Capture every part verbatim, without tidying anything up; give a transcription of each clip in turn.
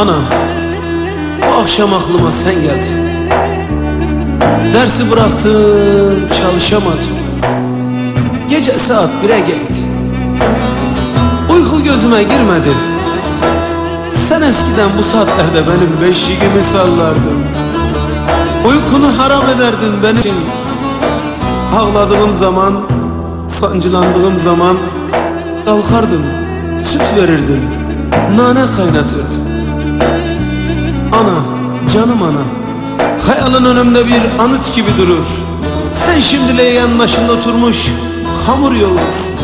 Ana, bu akşam aklıma sen geldin. Dersi bıraktım, çalışamadım. Gece saat bire geldi. Uyku gözüme girmedi. Sen eskiden bu saatlerde benim beşiğimi sallardın. Uykunu haram ederdin benim için. Ağladığım zaman, sancılandığım zaman kalkardın, süt verirdin, nane kaynatırdın. Ana, canım ana, hayalin önümde bir anıt gibi durur. Sen şimdi leğen başında oturmuş hamur yoğurursun.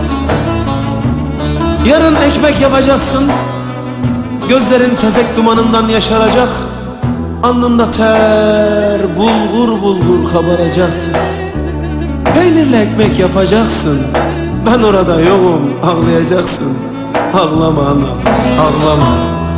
Yarın ekmek yapacaksın. Gözlerin tezek dumanından yaşaracak. Alnında ter bulgur bulgur kabaracaktır. Peynirle ekmek yapacaksın. Ben orada yokum, ağlayacaksın. Ağlama ana, ağlama.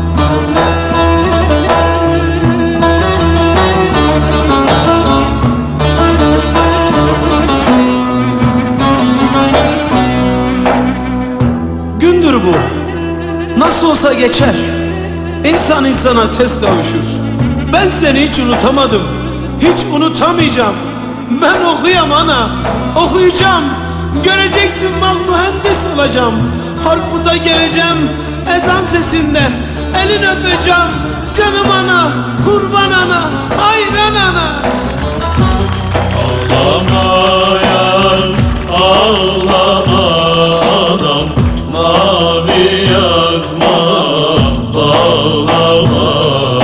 Gündür bu. Nasıl olsa geçer. İnsan insana tez kavuşur. Ben seni hiç unutamadım. Hiç unutamayacağım. Ben okuyam ana, okuyacağım. Göreceksin bak mühendis olacağım. Harputa geleceğim ezan sesinde. Elini öpeceğim. Canım ana, kurban ana, hayran ana. Ağlama yar, ağlama anam. Mavi yazma, bağlama.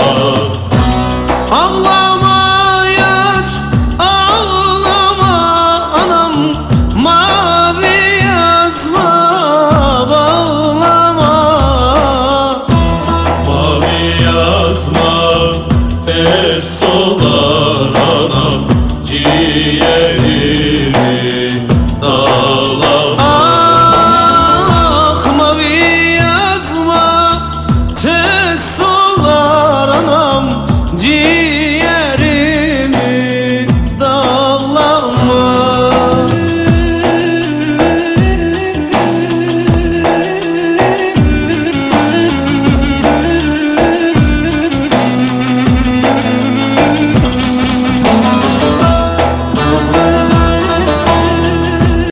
Ağlama yar, ağlama anam. Mavi yazma, bağlama. Mavi yazma, tez solar anam. Ciğerimi dağlama. Ah mavi yazma, tez solar anam. Ciğerimi